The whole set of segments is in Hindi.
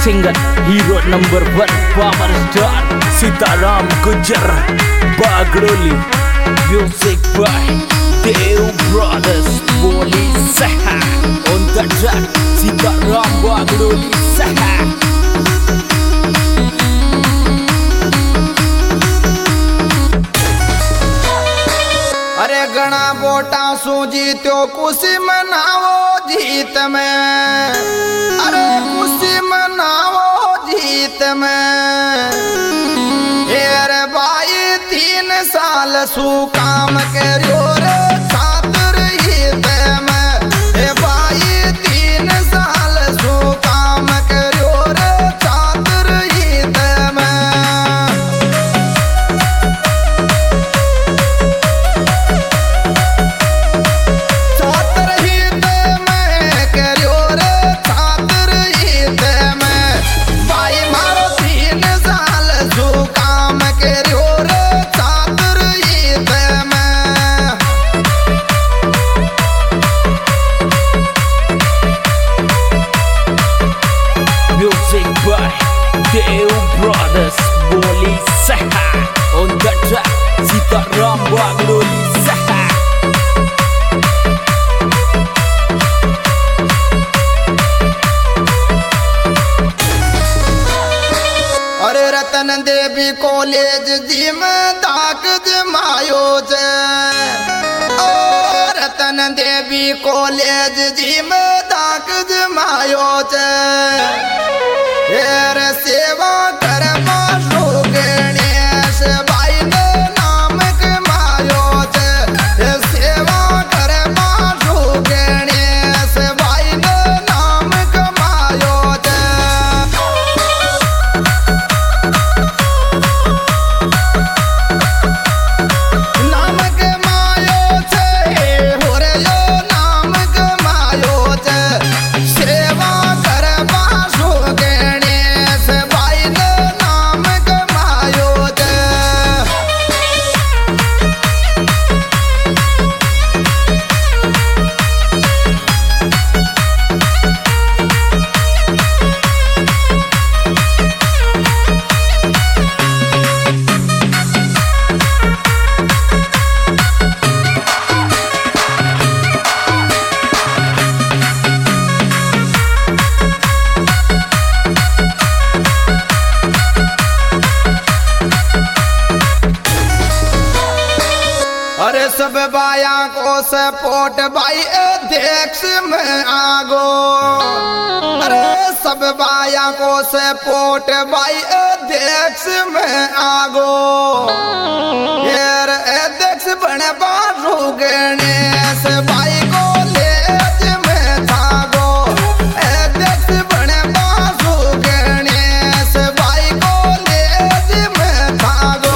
Singer hero number 1 power star Sitaram Gujar Bagdoli. Music by Dev brothers Boli सहा on the track Sitaram Bagdoli सहा। अरे घना वोटा सू जीत्यो खुशी मनावो जीत में। अरे खुशी मनावो जीत में। अरे भाई 3 साल सू काम करो रे छात्र हित में। ए भाई 3 साल सू काम करो रे छात्र हित में। देव ब्रदर्स बोली सहा on the track Sitaram Bagdoli सहा। अरे रतन देवी कॉलेज जी में दाग जमायो जे। ओ रतन देवी कॉलेज जी में दाग जमायो जे। एर सेवा कर बासु गणेश भाई ने नाम कमायो छे। सेवा कर बासु गणेश भाई ने नाम कमायो छे। नाम कमायो छे हो रे यो नाम कमायो छे। सेवा कर बासु अरे सब बाया को सपोर्ट भाई अध्यक्ष में आगो। अरे सब बाया को सपोर्ट भाई अध्यक्ष में आगो। यार अध्यक्ष बने बासु गणेश भाई कॉलेज में थागो। अध्यक्ष बने बासु गणेश भाई कॉलेज में थागो।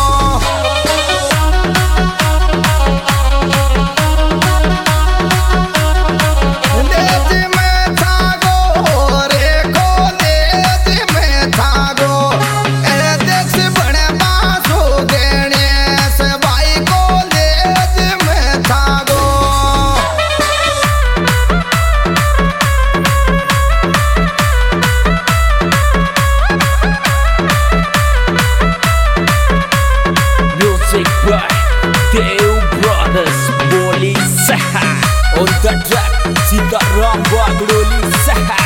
देव ब्रदर्स बोली सहा on the track Sitaram Bagdoli सहा।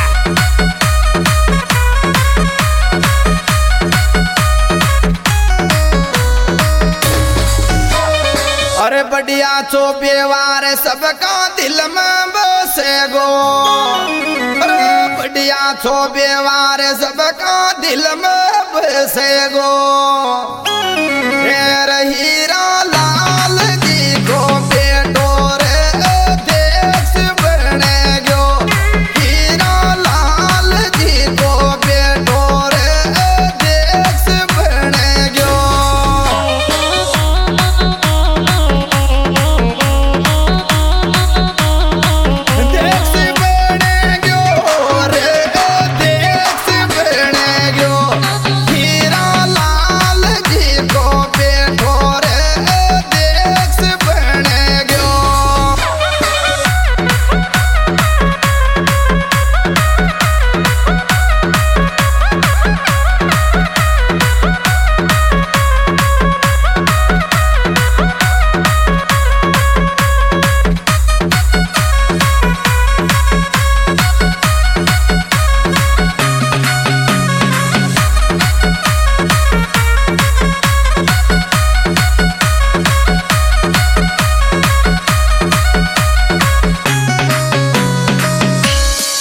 अरे बढ़िया छो व्यवहार सबका दिल में बसे गो। अरे बढ़िया छो व्यवहार सबका दिल में बसे गो। हीरा लाल जी को बेटो रे अध्यक्ष बने गयो। हीरा लाल जी को बेटो रे अध्यक्ष बने गयो। अध्यक्ष बने गयो रे अध्यक्ष बने गयो। हीरा लाल जी को बेटो रे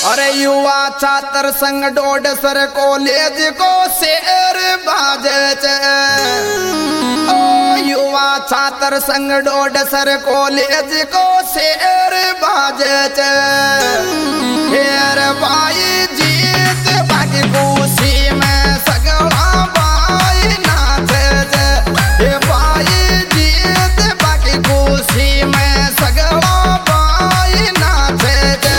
अरे युवा छात्र संघ डोडसर कॉलेज को शेर बाजे चे। ओ युवा छात्र संघ डोडसर कॉलेज को शेर बाजे चे। हेर भाई जीत बाकी खुशी में सगड़ा भाई नाचे चे। हे भाई जीत बाकी खुशी में सगड़ा भाई नाचे चे।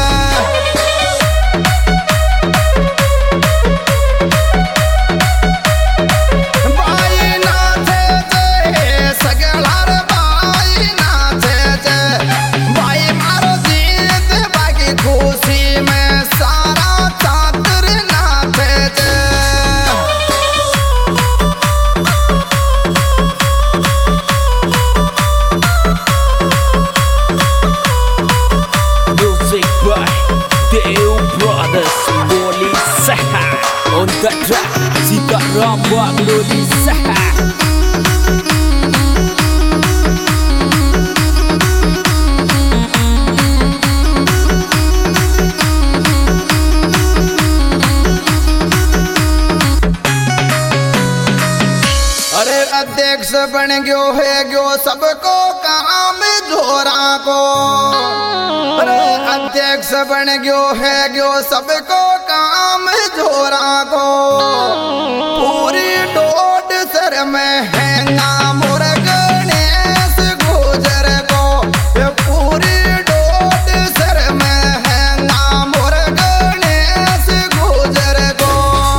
On the track, Sita Rambak Loli Saha. अरे अध्यक्ष बन गयो है गयो सबको काम जोरा को। अरे अध्यक्ष बन गयो है गयो सबको काम जोरा को। पूरी डोड सर में है नाम और गणेश गुजर को। पूरी डोड सर में है नाम और गणेश गुजर को।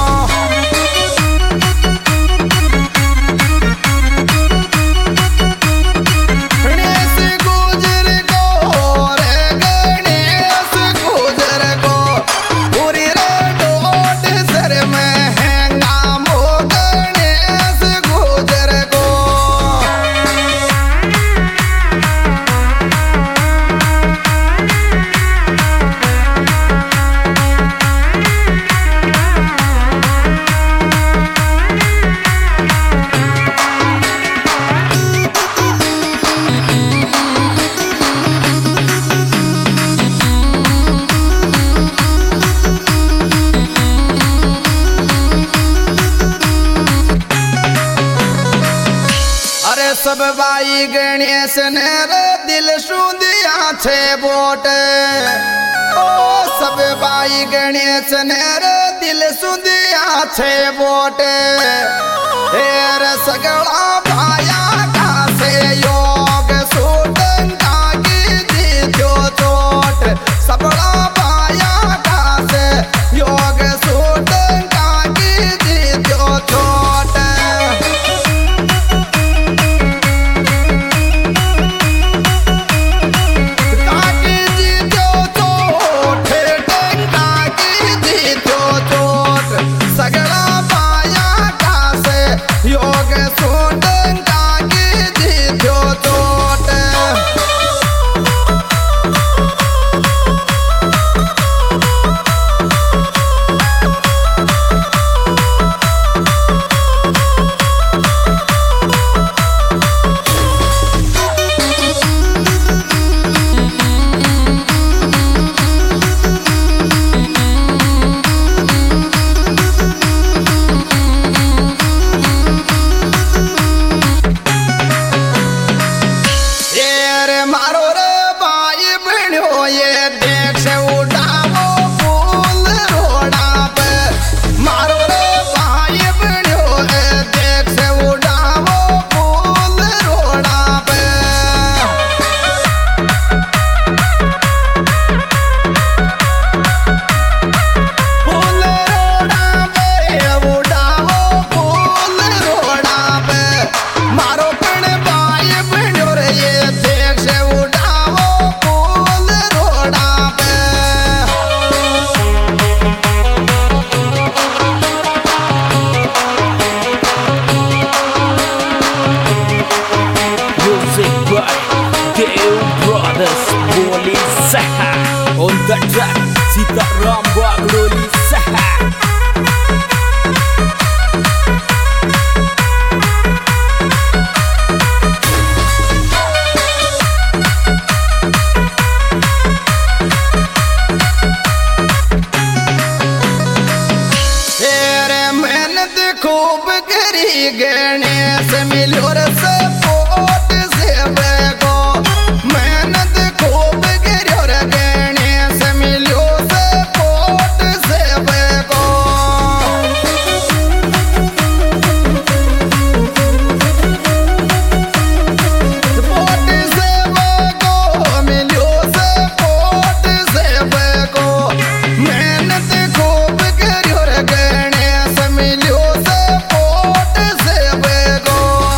गणेश गुजर को रे गणेश गुजर को। पूरी डोड सर में है नाम गणेश गुजर को। अरे सब भाई गणेश ने रे दिल सुंदिया छे बोट। ओ सब भाई गणेश ने रे दिल सुंदिया छे बोट। हेर सगड़ा भाया का से योग सूटंगा की जीतो चोट। सबड़ा भाया का से योग सूटंगा की जीतो चोट। सगड़ा पाया का से योग सूटंगा की जीतो चोट। मारो रे भाई बहनों ये देख से उड़ावो फूल रोड़ा पे। मारो रे भाई बहनों ये देख से उड़ावो फूल रोड़ा पे। फूल रोड़ा पे उड़ावो फूल रोड़ा पे। मारो पण भाई बहनों रे ये देख से उड़ावो फूल रोड़ा पे। Music by Deo Brothers Boli Saha. On the track, Sita Rambak Loli Saha. Ganesh मिलो रे सपोर्ट से बेगो मेहनत खूब करियो रे गणेश मिलो सपोर्ट से बेगो सपोर्ट से बेगो मिलो सपोर्ट से बेगो मेहनत खूब करियो रे गणेश मिलो सपोर्ट से बेगो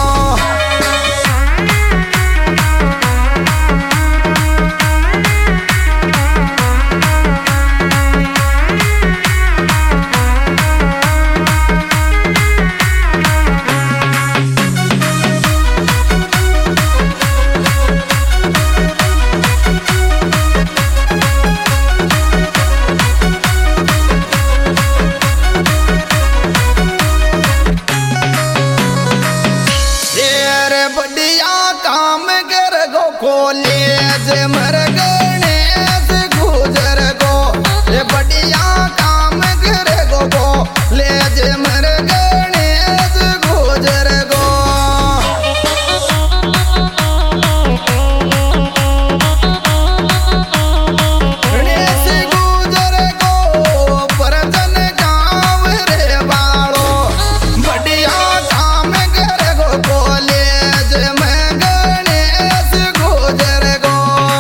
बढ़िया काम कर गो कॉलेज मर गणेश गुजर गो ये बढ़िया काम कर गो कॉलेज मर गणेश गुजर गो गणेश गुजर गो परजन गाँव रे बाड़ो बढ़िया काम कर गो कॉलेज में गणेश गुजर गो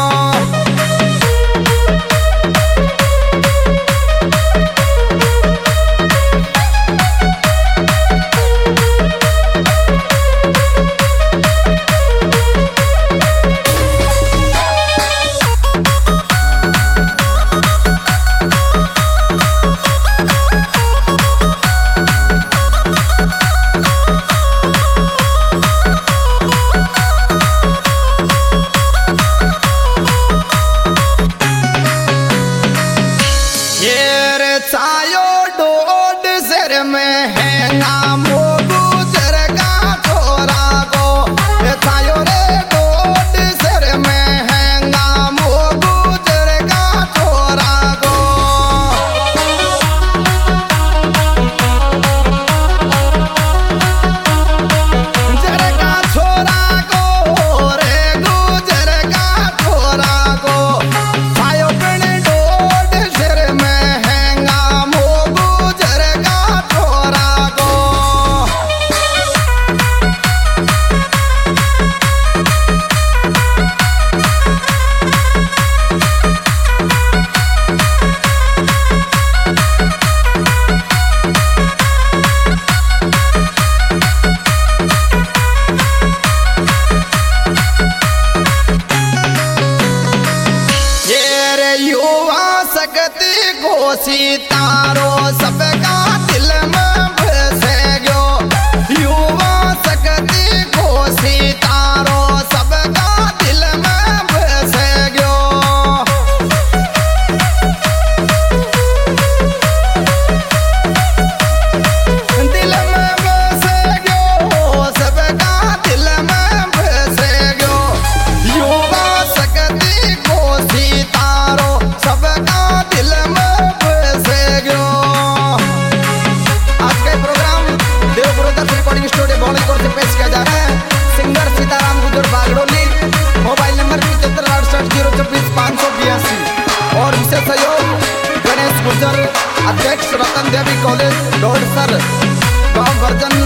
छायो डोड सिर में है नाम गुजर का छोरा गो छायो रे डोड सिर में है नाम गुजर का छोरा गो गुजर का छोरा गो रे गुजर का छोरा गो छायो कण डोड सिर में सकती घोषी तारो सबका दिल में बसे गयो युवा सकती घोषी तारो सबका दिल में बसे गयो दिल में बसे गयो सबका दिल में बसे गयो युवा सकती घोषी तारो सबका दिल में बसे गयो। आज का programme Dev brothers recording studio Bholi से पेश किया जा रहा है। Singer Sitaram Gujar बागड़ोली, mobile number 7568244582 और विशेष सहयोग गणेश गुजर, अध्यक्ष रतन देवी कॉलेज डोडसर, गाँव वर्जन